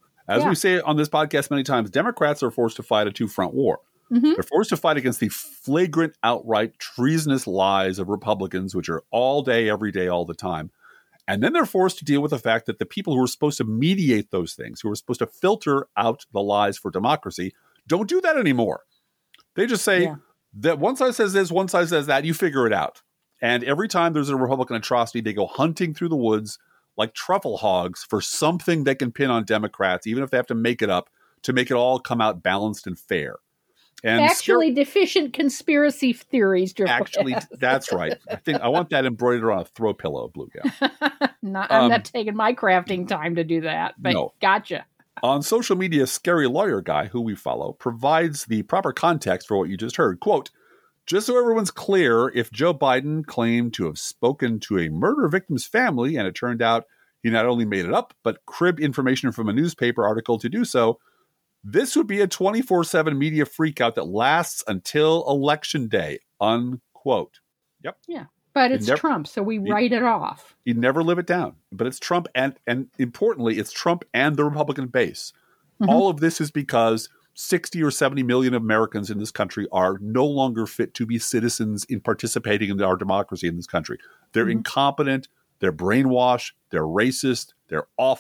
we say on this podcast many times, Democrats are forced to fight a two-front war. They're forced to fight against the flagrant, outright, treasonous lies of Republicans, which are all day, every day, all the time. And then they're forced to deal with the fact that the people who are supposed to mediate those things, who are supposed to filter out the lies for democracy, don't do that anymore. They just say that one side says this, one side says that, you figure it out. And every time there's a Republican atrocity, they go hunting through the woods like truffle hogs for something they can pin on Democrats, even if they have to make it up, to make it all come out balanced and fair. And actually, deficient conspiracy theories. Actually, that's right. I want that embroidered on a throw pillow, Blue Gal. I'm not taking my crafting time to do that, but no. Gotcha. On social media, Scary Lawyer Guy, who we follow, provides the proper context for what you just heard. Quote, just so everyone's clear, if Joe Biden claimed to have spoken to a murder victim's family, and it turned out he not only made it up, but cribbed information from a newspaper article to do so, this would be a 24/7 media freakout that lasts until Election Day, unquote. Yep. Yeah, but it's Trump, so we write it off. He'd never live it down. But it's Trump, and importantly, it's Trump and the Republican base. All of this is because 60 or 70 million Americans in this country are no longer fit to be citizens in participating in our democracy in this country. They're incompetent, they're brainwashed, they're racist, they're awful,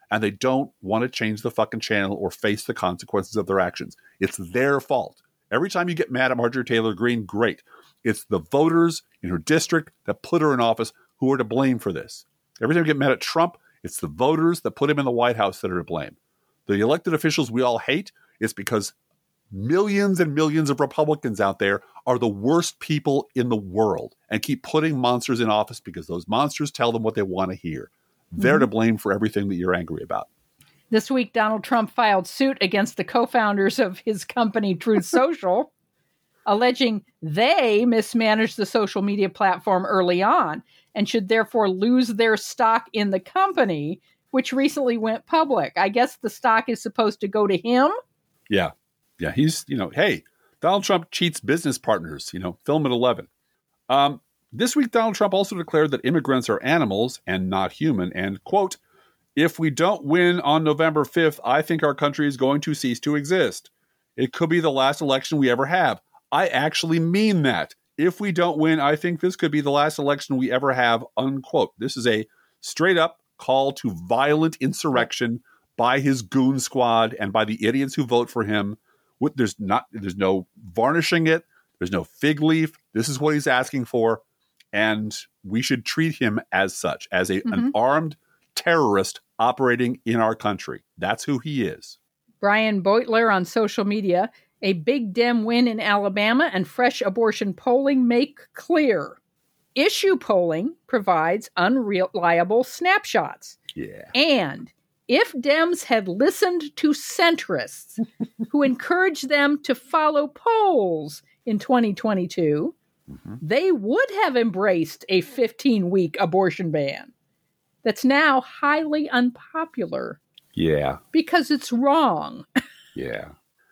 and they don't want to change the fucking channel or face the consequences of their actions. It's their fault. Every time you get mad at Marjorie Taylor Greene, great. It's the voters in her district that put her in office who are to blame for this. Every time you get mad at Trump, it's the voters that put him in the White House that are to blame. The elected officials we all hate is because millions and millions of Republicans out there are the worst people in the world and keep putting monsters in office because those monsters tell them what they want to hear. They're to blame for everything that you're angry about. This week, Donald Trump filed suit against the co-founders of his company, Truth Social, alleging they mismanaged the social media platform early on and should therefore lose their stock in the company, which recently went public. I guess the stock is supposed to go to him? Yeah. Yeah, he's, hey, Donald Trump cheats business partners, film at 11. This week, Donald Trump also declared that immigrants are animals and not human. And, quote, if we don't win on November 5th, I think our country is going to cease to exist. It could be the last election we ever have. I actually mean that. If we don't win, I think this could be the last election we ever have, unquote. This is a straight up call to violent insurrection by his goon squad and by the idiots who vote for him. There's no varnishing it. There's no fig leaf. This is what he's asking for. And we should treat him as such, as an armed terrorist operating in our country. That's who he is. Brian Beutler on social media, a big Dem win in Alabama and fresh abortion polling make clear. Issue polling provides unreliable snapshots. Yeah. And if Dems had listened to centrists who encouraged them to follow polls in 2022, they would have embraced a 15-week abortion ban that's now highly unpopular. Yeah. Because it's wrong. Yeah.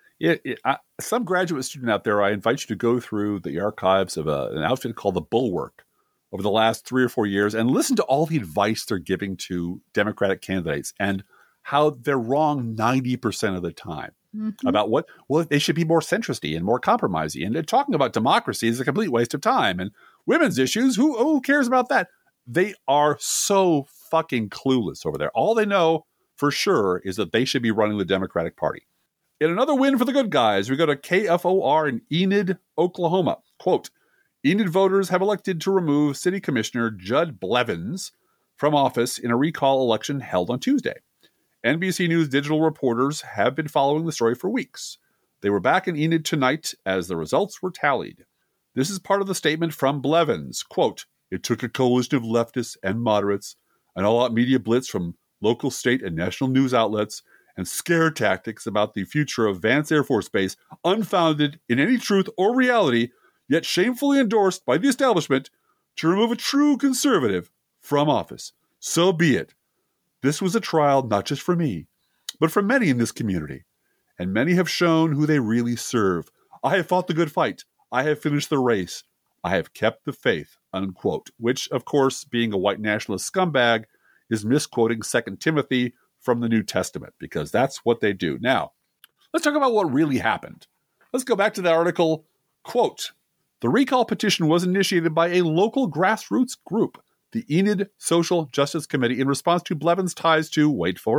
Some graduate student out there, I invite you to go through the archives of an outfit called The Bulwark over the last 3 or 4 years and listen to all the advice they're giving to Democratic candidates and how they're wrong 90% of the time about they should be more centristy and more compromisey. And they're talking about democracy is a complete waste of time. And women's issues, who cares about that? They are so fucking clueless over there. All they know for sure is that they should be running the Democratic Party. In another win for the good guys, we go to KFOR in Enid, Oklahoma. Quote, Enid voters have elected to remove City Commissioner Judd Blevins from office in a recall election held on Tuesday. NBC News digital reporters have been following the story for weeks. They were back in Enid tonight as the results were tallied. This is part of the statement from Blevins. Quote, it took a coalition of leftists and moderates, an all-out media blitz from local, state, and national news outlets, and scare tactics about the future of Vance Air Force Base, unfounded in any truth or reality, yet shamefully endorsed by the establishment, to remove a true conservative from office. So be it. This was a trial not just for me, but for many in this community. And many have shown who they really serve. I have fought the good fight. I have finished the race. I have kept the faith, unquote. Which, of course, being a white nationalist scumbag, is misquoting 2 Timothy from the New Testament, because that's what they do. Now, let's talk about what really happened. Let's go back to the article. Quote, the recall petition was initiated by a local grassroots group, the Enid Social Justice Committee, in response to Blevins' ties to, wait for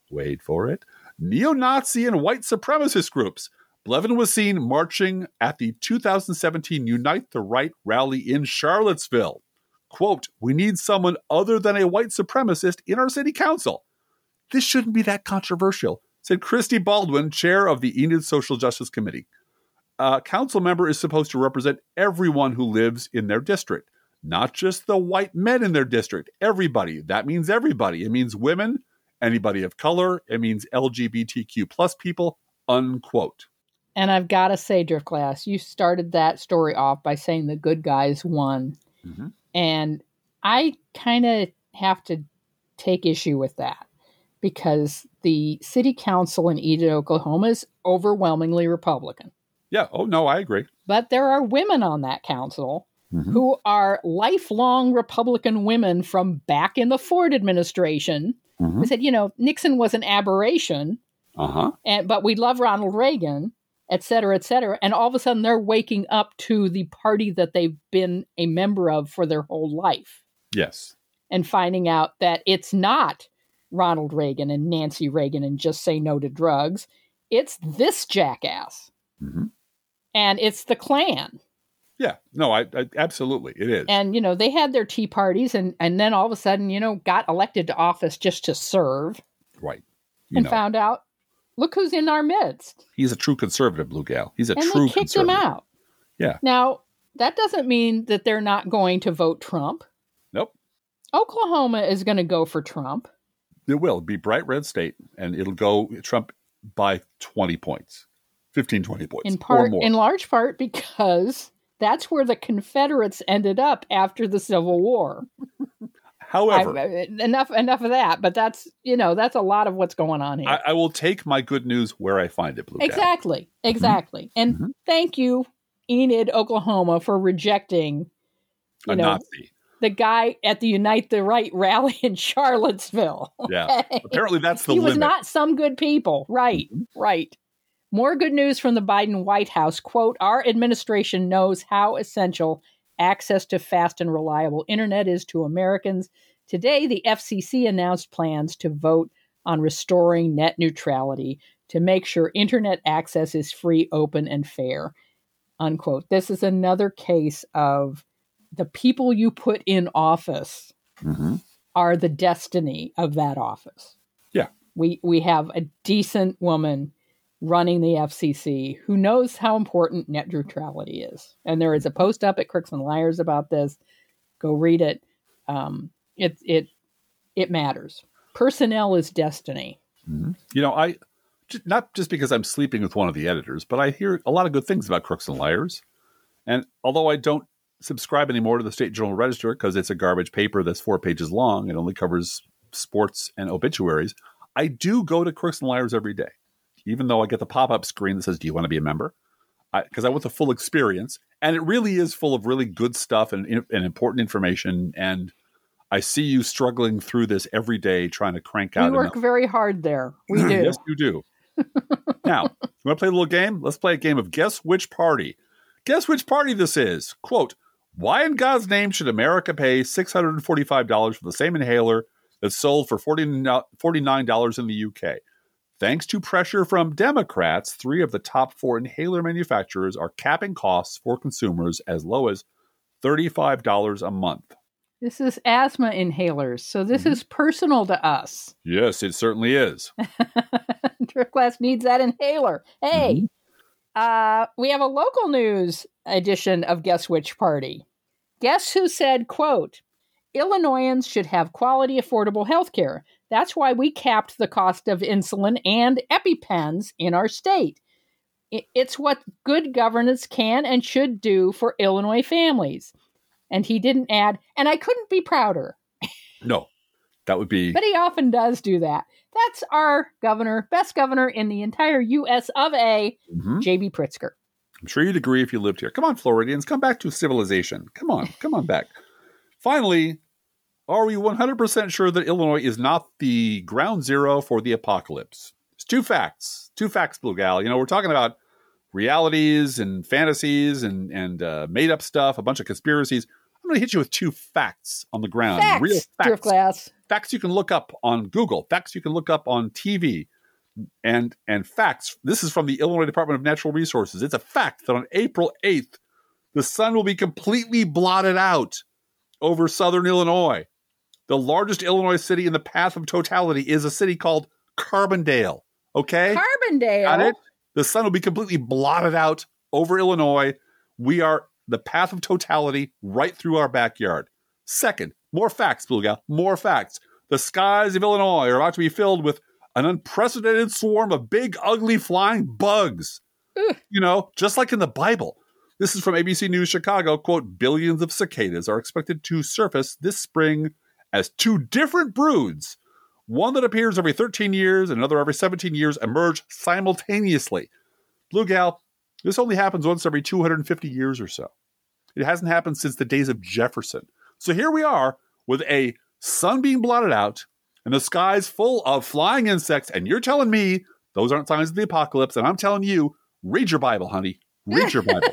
it, neo-Nazi and white supremacist groups. Blevin was seen marching at the 2017 Unite the Right rally in Charlottesville. Quote, we need someone other than a white supremacist in our city council. This shouldn't be that controversial, said Christy Baldwin, chair of the Enid Social Justice Committee. A council member is supposed to represent everyone who lives in their district, not just the white men in their district. Everybody. That means everybody. It means women, anybody of color. It means LGBTQ plus people, unquote. And I've got to say, Driftglass, you started that story off by saying the good guys won. Mm-hmm. And I kind of have to take issue with that because the city council in Enid, Oklahoma is overwhelmingly Republican. Yeah. Oh, no, I agree. But there are women on that council who are lifelong Republican women from back in the Ford administration. Who said, Nixon was an aberration, but we love Ronald Reagan, et cetera, et cetera. And all of a sudden they're waking up to the party that they've been a member of for their whole life. Yes. And finding out that it's not Ronald Reagan and Nancy Reagan and just say no to drugs. It's this jackass. Mm-hmm. And it's the Klan. Yeah, no, I absolutely, it is. And, they had their tea parties and then all of a sudden, got elected to office just to serve. Right. Found out, look who's in our midst. He's a true conservative, Blue Gal. He's a true conservative. And they kicked him out. Yeah. Now, that doesn't mean that they're not going to vote Trump. Nope. Oklahoma is going to go for Trump. It will be bright red state, and it'll go Trump by 20 points, 15, 20 points, or more. In large part because that's where the Confederates ended up after the Civil War. However, enough of that. But that's that's a lot of what's going on here. I will take my good news where I find it, Blue Exactly. Gal. Exactly. And thank you, Enid, Oklahoma, for rejecting a Nazi. The guy at the Unite the Right rally in Charlottesville. Okay? Yeah. Apparently that's the limit. He was not some good people. Right. Right. More good news from the Biden White House. Quote, our administration knows how essential access to fast and reliable internet is to Americans. Today, the FCC announced plans to vote on restoring net neutrality to make sure internet access is free, open, and fair. Unquote. This is another case of the people you put in office are the destiny of that office. Yeah. We have a decent woman running the FCC who knows how important net neutrality is. And there is a post up at Crooks and Liars about this. Go read it. It matters. Personnel is destiny. Mm-hmm. I not just because I'm sleeping with one of the editors, but I hear a lot of good things about Crooks and Liars. And although I don't subscribe anymore to the State Journal Register because it's a garbage paper that's 4 pages long and only covers sports and obituaries, I do go to Crooks and Liars every day, even though I get the pop-up screen that says, do you want to be a member? Because I want the full experience. And it really is full of really good stuff and important information. And I see you struggling through this every day, trying to crank out. We work very hard there. We do. Yes, you do. Now, you want to play a little game? Let's play a game of Guess Which Party. Guess which party this is. Quote, why in God's name should America pay $645 for the same inhaler that's sold for $49 in the UK? Thanks to pressure from Democrats, 3 of the top 4 inhaler manufacturers are capping costs for consumers as low as $35 a month. This is asthma inhalers, so this is personal to us. Yes, it certainly is. Trip Class needs that inhaler. Hey, we have a local news edition of Guess Which Party. Guess who said, quote, Illinoisans should have quality, affordable health care. That's why we capped the cost of insulin and EpiPens in our state. It's what good governance can and should do for Illinois families. And he didn't add, and I couldn't be prouder. No, that would be. But he often does do that. That's our governor, best governor in the entire U.S. of A., J.B. Pritzker. I'm sure you'd agree if you lived here. Come on, Floridians, come back to civilization. Come on back. Finally, are we 100% sure that Illinois is not the ground zero for the apocalypse? It's 2 facts. 2 facts, Blue Gal. We're talking about realities and fantasies and made up stuff, a bunch of conspiracies. I'm going to hit you with 2 facts on the ground. Facts, real facts. Drift Glass. Facts you can look up on Google. Facts you can look up on TV. And facts. This is from the Illinois Department of Natural Resources. It's a fact that on April 8th, the sun will be completely blotted out over southern Illinois. The largest Illinois city in the path of totality is a city called Carbondale. Okay? Carbondale? Got it? The sun will be completely blotted out over Illinois. We are the path of totality right through our backyard. Second, more facts, Blue Gal. More facts. The skies of Illinois are about to be filled with an unprecedented swarm of big, ugly, flying bugs. Just like in the Bible. This is from ABC News Chicago. Quote, billions of cicadas are expected to surface this spring as 2 different broods. One that appears every 13 years and another every 17 years emerge simultaneously. Blue Gal, this only happens once every 250 years or so. It hasn't happened since the days of Jefferson. So here we are with a sun being blotted out and the skies full of flying insects. And you're telling me those aren't signs of the apocalypse. And I'm telling you, read your Bible, honey. Read your Bible.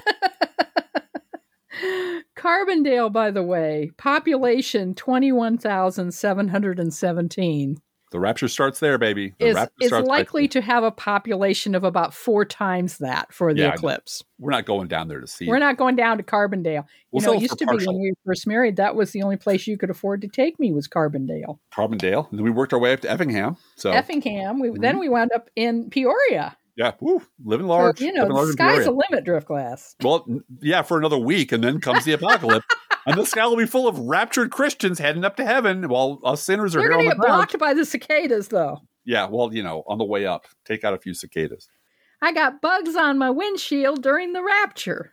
Carbondale, by the way, population 21,717. The rapture starts there, baby. Is likely to have a population of about 4 times that for the eclipse. We're not going down there to see. We're not going down to Carbondale. It used to be when we were first married, that was the only place you could afford to take me was Carbondale. Carbondale. And then we worked our way up to Effingham. Effingham. Then we wound up in Peoria. Yeah, living large. So, the sky's the limit, Driftglass. Well, yeah, for another week, and then comes the apocalypse. And the sky will be full of raptured Christians heading up to heaven while us sinners are here on the ground. They're going to get blocked by the cicadas, though. Yeah, well, on the way up, take out a few cicadas. I got bugs on my windshield during the rapture.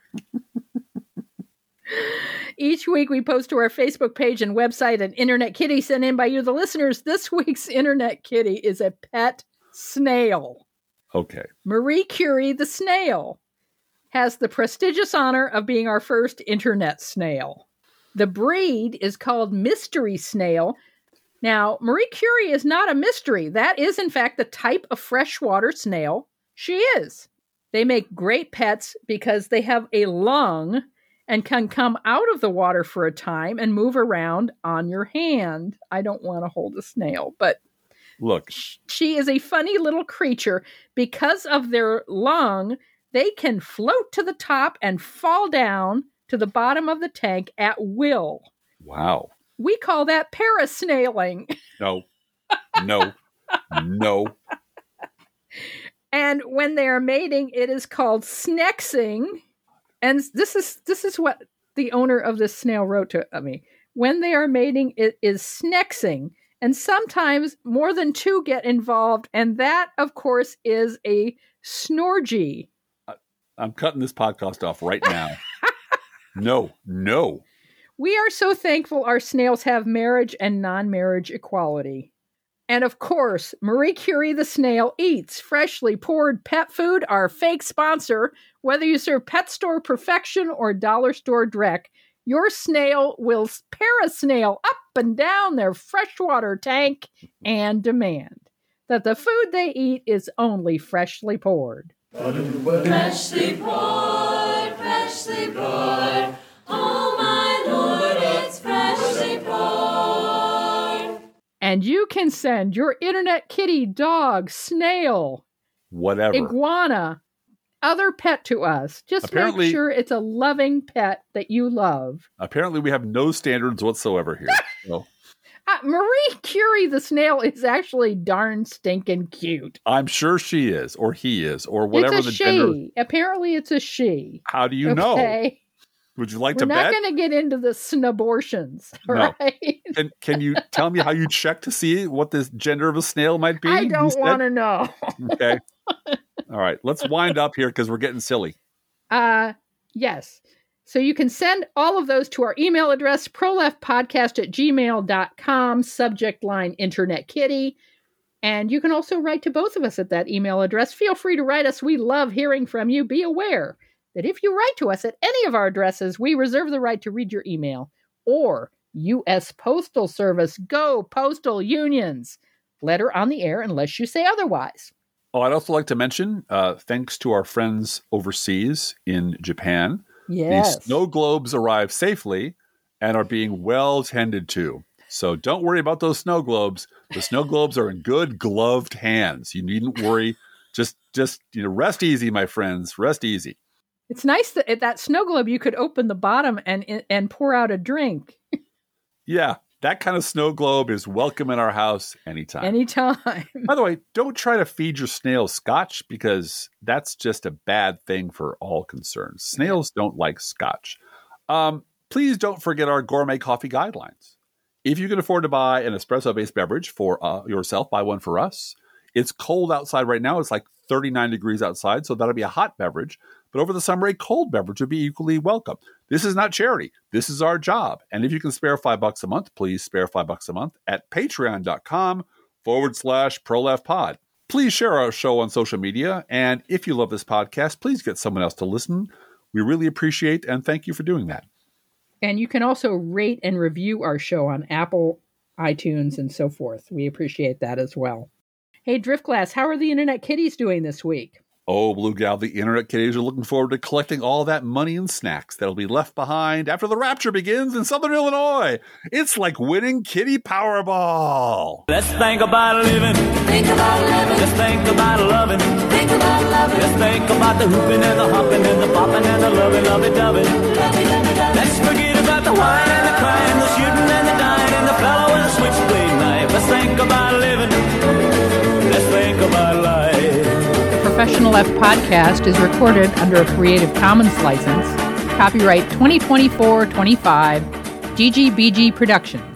Each week we post to our Facebook page and website an Internet Kitty sent in by you, the listeners. This week's Internet Kitty is a pet snail. Okay. Marie Curie the snail has the prestigious honor of being our first internet snail. The breed is called mystery snail. Now, Marie Curie is not a mystery. That is, in fact, the type of freshwater snail she is. They make great pets because they have a lung and can come out of the water for a time and move around on your hand. I don't want to hold a snail, but look, she is a funny little creature. Because of their lung, they can float to the top and fall down to the bottom of the tank at will. Wow. We call that parasnailing. No. And when they are mating, it is called snexing. And this is what the owner of this snail wrote to me. When they are mating, it is snexing. And sometimes more than 2 get involved. And that, of course, is a snorgy. I'm cutting this podcast off right now. No. We are so thankful our snails have marriage and non-marriage equality. And of course, Marie Curie the snail eats freshly poured pet food, our fake sponsor. Whether you serve pet store perfection or dollar store dreck, your snail will parasnail up and down their freshwater tank and demand that the food they eat is only freshly poured. Freshly poured, freshly poured. Oh, my Lord, it's freshly poured. And you can send your Internet Kitty, dog, snail, whatever, iguana, other pet to us. Just make sure it's a loving pet that you love. Apparently, we have no standards whatsoever here. So. Marie Curie the snail is actually darn stinking cute. I'm sure she is, or he is, or whatever it's a the she. gender. Apparently, it's a she. How do you know? Would you like to bet? We're not going to get into the snabortions, no. Right? Can you tell me how you check to see what the gender of a snail might be? I don't want to know. Okay. All right. Let's wind up here because we're getting silly. Yes. So you can send all of those to our email address, proleftpodcast@gmail.com, subject line Internet Kitty. And you can also write to both of us at that email address. Feel free to write us. We love hearing from you. Be aware that if you write to us at any of our addresses, we reserve the right to read your email. Or U.S. Postal Service, go postal unions. Letter on the air unless you say otherwise. Oh, I'd also like to mention, thanks to our friends overseas in Japan, yes, the snow globes arrived safely and are being well tended to. So don't worry about those snow globes. The snow globes are in good gloved hands. You needn't worry. Just rest easy, my friends. Rest easy. It's nice that at that snow globe you could open the bottom and pour out a drink. Yeah, that kind of snow globe is welcome in our house anytime. Anytime. By the way, don't try to feed your snails scotch because that's just a bad thing for all concerned. Snails don't like scotch. Please don't forget our gourmet coffee guidelines. If you can afford to buy an espresso-based beverage for yourself, buy one for us. It's cold outside right now. It's like 39 degrees outside, so that'll be a hot beverage. But over the summer, a cold beverage would be equally welcome. This is not charity. This is our job. And if you can spare $5 a month, please spare $5 a month at patreon.com/ProLeftPod. Please share our show on social media. And if you love this podcast, please get someone else to listen. We really appreciate and thank you for doing that. And you can also rate and review our show on Apple, iTunes, and so forth. We appreciate that as well. Hey, Driftglass, how are the Internet Kitties doing this week? Oh, Blue Gal, the internet kitties are looking forward to collecting all that money and snacks that'll be left behind after the rapture begins in Southern Illinois. It's like winning Kitty Powerball. Let's think about living. Think about living. Let's think about loving. Think about loving. Let's think about the hooping and the hopping and the popping and the lovey-dovey. Let's forget about the wine and the crying, the shooting and the dying, and the fellow with a switchblade knife. Let's think about living. Let's think about life. Professional Left podcast is recorded under a Creative Commons license. Copyright 2024-25, GGBG Productions.